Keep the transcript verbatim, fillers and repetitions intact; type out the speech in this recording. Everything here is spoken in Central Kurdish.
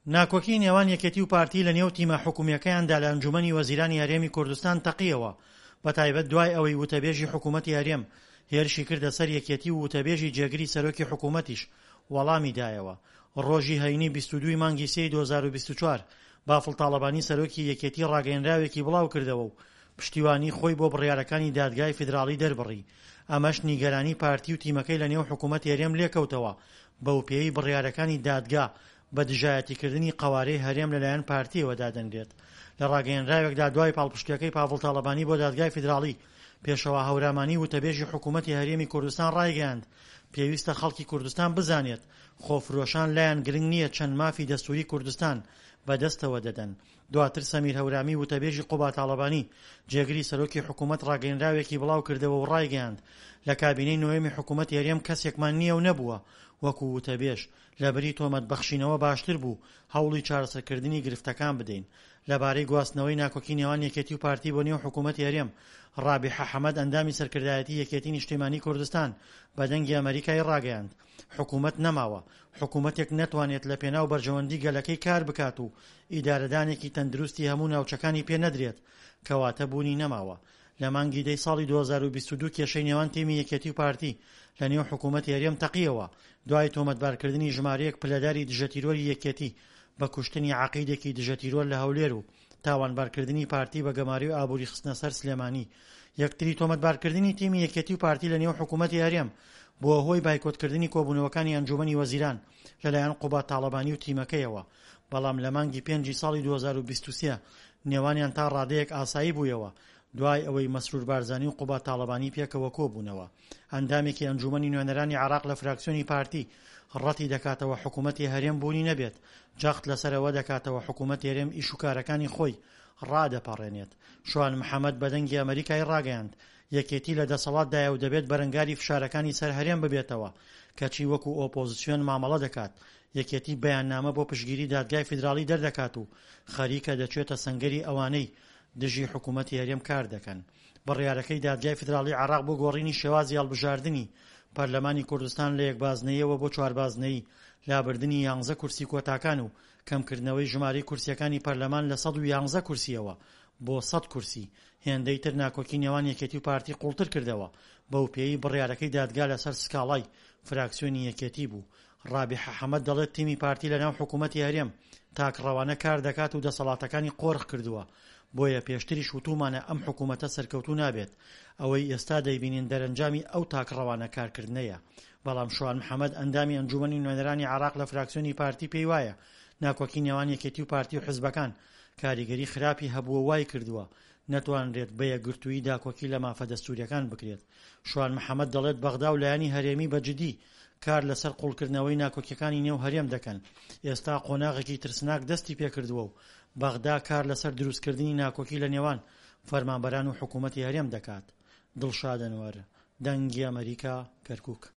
ناکۆکی نێوان یەکێتی و پارتی لە نێو تیمە حکوومیەکەیاندا لە ئەنجومەنی وەزیرانی هەرێمی کوردستان تەقیەوە، بەتایبەت دوای ئەوەی وتەبێژی حکوومەتی هەرێم هێرشی کردە سەر یەکێتی و وتەبێژی جێگری سەرۆکی حکوومەتیش وەڵامی دایەوە. ڕۆژی هەینی بیست و دوو مانگی سێی دوو هەزار و بیست و چوار بافڵ تاڵەبانی سەرۆکی یەکێتی ڕاگەیەنراوێکی بڵاو کردەوە و پشتیوانی خۆی بۆ بڕیارەکانی دادگای فیدراڵی دەربڕی. ئەمەش نیگەرانی پارتی و تیمەکەی لە نێو حکوومەتی هەرێم لێکەوتەوە بەو پێی بڕیارەکانی دادگا بە دژایەتیکردنی قەوارەی هەرێم لەلایەن پارتیەوە دادەنرێت. لە ڕاگەیەنراوێکدا دوای پاڵپشتیەکەی پاڤڵ تاڵەبانی بۆ دادگای فیدراڵی پێشەوە هەورامانی وتەبێژی حکوومەتی هەرێمی کوردستان ڕایگەیاند پێویستە خەڵکی کوردستان بزانێت خۆفرۆشان لایەن گرنگ نییە چەند مافی دەستوری کوردستان بەدەستەوە دەدەن. دواتر سەمیر هەورامی وتەبێژی قوبا تاڵەبانی جێگری سەرۆکی حکوومەت ڕاگەیەنراوێکی بڵاو کردەوە و ڕایگەیاند لە کابینەی نوێمی حکوومەتی هەرێم کەسێکمان نییە و نەبووە وەکو وتەبێژ لەبەری تۆمەت بەخشینەوە باشتر بوو هەوڵی چارەسەرکردنی گرفتەکان بدەین. لەبارەی گواستنەوەی ناکۆکی نێوان یەکێتی و پارتی بۆ نێو حکوومەتی هەرێم ڕابیحە حەمەد ئەندامی سەرکردایەتی یەکێتی نیشتیمانی کوردستان بەدەنگی ئەمریکای ڕاگەیاند حکوومەت نەماوە، حکوومەتێک نەتوانێت لە پێناو بەرژەوەندی گەلەکەی کار بکات و ئیدارەدانێکی تەندروستی هەموو ناوچەکانی پێ نەدرێت کەواتە بوونی نەماوە. لە مانگی دەی ساڵی دوو هەزار و بیست و دوو کێشەی نێوان تیمی یەکێتی و پارتی لە نێو حکوومەتی هەرێم تەقیەوە دوای تۆمەتبارکردنی ژمارەیەک پلەداری دژەتیرۆری یەکێتی بە کوشتنی عەقیدێکی دژەتیرۆر لە هەولێر و تاوانبارکردنی پارتی بە گەماری و ئابووری خستنە سەر سلێمانی. یەکتری تۆمەتبارکردنی تیمی یەکێتی و پارتی لە نێو حکوومەتی هەرێم بووە هۆی بایکۆتکردنی کۆبوونەوەکانی ئەنجومەنی وەزیران لەلایەن قوبا تاڵەبانی و تیمەکەیەوە، بەڵام لە مانگی پێنجی ساڵی دوو هەزار و بیست و سێ نێوانیان تا ڕادەیەک ئاسایی بوویەوە دوای ئەوەی مەسرور بارزانی و قوبا تاڵەبانی پێکەوە کۆبوونەوە. ئەندامێکی ئەنجومەنی نوێنەرانی عێراق لە فراکسیۆنی پارتی ڕەتی دەکاتەوە حکوومەتی هەرێم بوونی نەبێت، جەخت لەسەرەوە دەکاتەوە حکوومەتی هەرێم ئیش و کارەکانی خۆی ڕادەپەڕێنێت. شوان محەممەد بەدەنگی ئەمریکای ڕاگەیاند یەکێتی لە دەسەڵاتدایە و دەبێت بەرەنگاری فشارەکانی سەر هەرێم ببێتەوە کەچی وەکو ئۆپۆزیسیۆن مامەڵە دەکات. یەکێتی بەیاننامە بۆ پشگیری دادگای فیدراڵی دەردەکات و خەریکە دەچێتە سەنگەری ئەوانەی دژی حکوومەتی هەرێم کار دەکەن. بڕیارەکەی دادگای فیدراڵی عێراق بۆ گۆڕینی شێوازی هەڵبژاردننی پەرلەمانی کوردستان لە یەکبازنەیەوە بۆ چواربازنەی لابردنی یانزە کورسی کۆتاکان و کەمکردنەوەی ژمارەی کورسیەکانی پەرلەمان لە سەد و یانزە کورسیەوە بۆ سەد کورسی هێندەی تر ناکۆکی نێوان یەکێتی و پارتی قوڵتر کردەوە. بەو پێی بڕیارەکەی دادگا لەسەر سکاڵای فراکسیۆنی یەکێتی بوو. ڕابیحە حەمەد دەڵێت تیمی پارتی لەناو حکوومەتی هەرێم تاکڕەوانە کار دەکات و دەسەڵاتەکانی قۆرخ کردووە، بۆیە پێشتریش وتومانە ئەم حکوومەتە سەرکەوتوو نابێت. ئەوەی ئێستا دەیبینین دەرەنجامی ئەو تاکڕەوانە کارکردنەیە. بەڵام شوان محەممەد ئەندامی ئەنجومەنی نوێنەرانی عێراق لە فراکسیۆنی پارتی پێی وایە ناکۆکی نێوان یەکێتی و پارتی و حزبەکان کاریگەری خراپی هەبووە وای کردووە نەتوانرێت بە یەکگرتووی داکۆکی لە مافە دەستوریەکان بکرێت. شوان محەممەد دەڵێت بەغدا و لایەنی هەرێمی بەجددی کار لەسەر قوڵکردنەوەی ناکۆکیەکانی نێو هەرێم دەکەن. ئێستا قۆناغێکی ترسناک دەستی پێکردووە و بەغدا کار لەسەر دروستکردنی ناکۆکی لە نێوان فەرمانبەران و حکوومەتی هەرێم دەکات. دڵشادەنوەر، دەنگی ئەمریکا، کەرکووک.